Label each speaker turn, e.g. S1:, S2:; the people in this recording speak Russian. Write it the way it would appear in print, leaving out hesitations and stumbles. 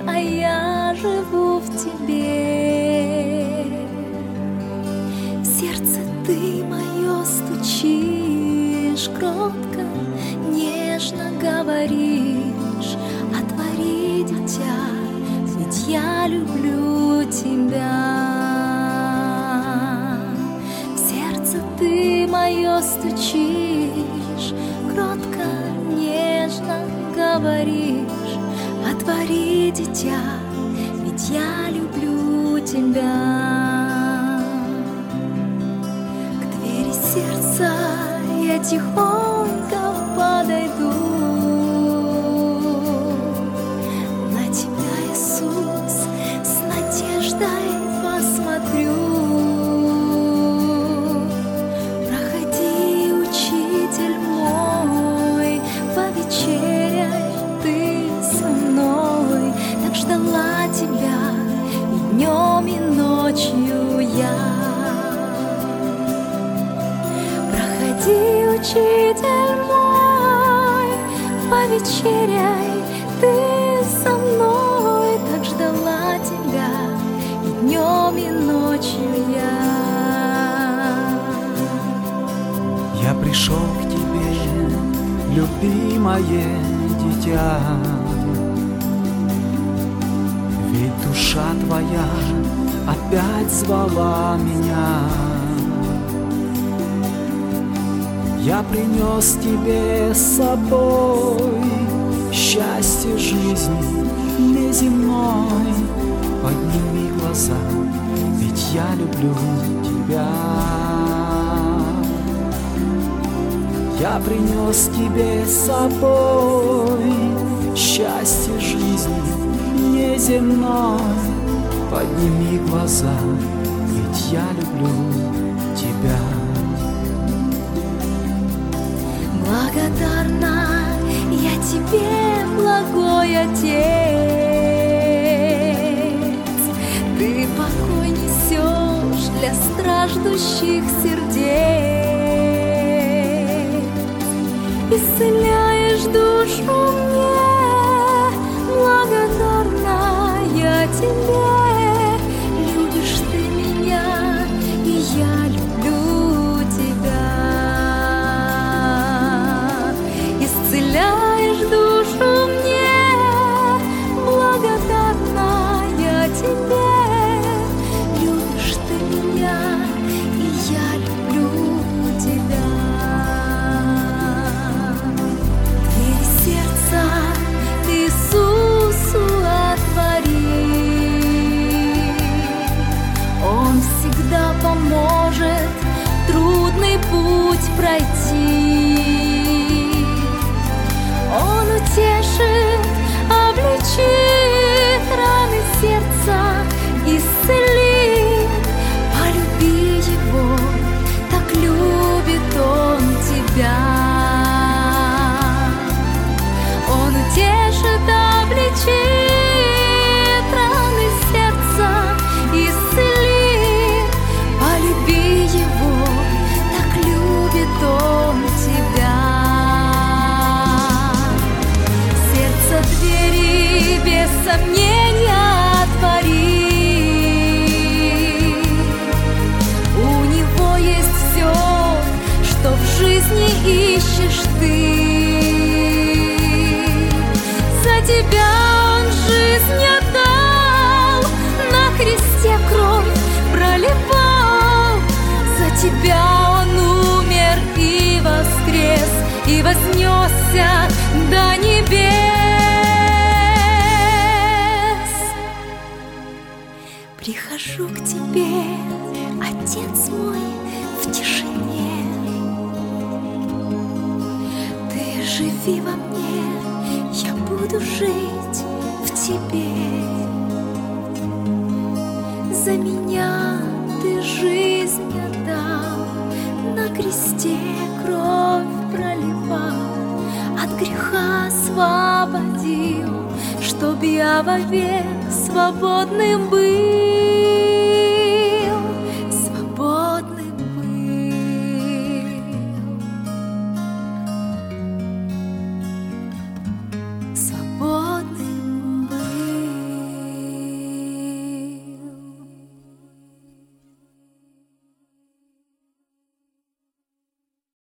S1: а я живу в тебе. В сердце ты мое стучишь, кротко, нежно говоришь: отвори, дитя, ведь я люблю тебя. В сердце ты мое стучишь, кротко, нежно говоришь: отвори, дитя, ведь я люблю тебя. К двери сердца я тихонько подойду, на тебя, Иисус, с надеждой посмотрю. Проходи, учитель мой, повечеряй ты со мной. Так ждала тебя и днем, и ночью я. Проходи, учитель мой, повечеряй ты со мной. Так ждала тебя и днем, и ночью я.
S2: Я пришел к тебе, любимое дитя, ведь душа твоя опять звала меня. Я принес тебе с собой счастье жизни неземной. Подними глаза, ведь я люблю тебя. Я принес тебе с собой счастье жизни неземной. Подними глаза, ведь я люблю тебя.
S1: Благодарна я тебе, благой Отец, ты покой несешь для страждущих сердец, исцеляешь душу мне. Благодарна я тебе, любишь ты меня, и я люблю тебя. Исцеляешь душу мне, благодарна я тебе, любишь ты меня, и я люблю тебя. Двери сердца Иисусу отвори, Он всегда поможет трудный путь пройти. Он утешит, облегчит раны сердца, исцелит. Полюби Его, так любит Он тебя. Он утешит, облегчит раны сердца, исцелит. Полюби Его, так любит Он тебя. Двери без сомнения отвори, у Него есть все, что в жизни ищешь ты. За тебя Он жизнь отдал, на кресте кровь проливал. За тебя Он умер и воскрес, и вознесся до небес. Прихожу к тебе, Отец мой, в тишине. Ты живи во мне, я буду жить в тебе. За меня ты жизнь отдал, на кресте кровь проливал, от греха освободил, чтоб я вовек свободным был.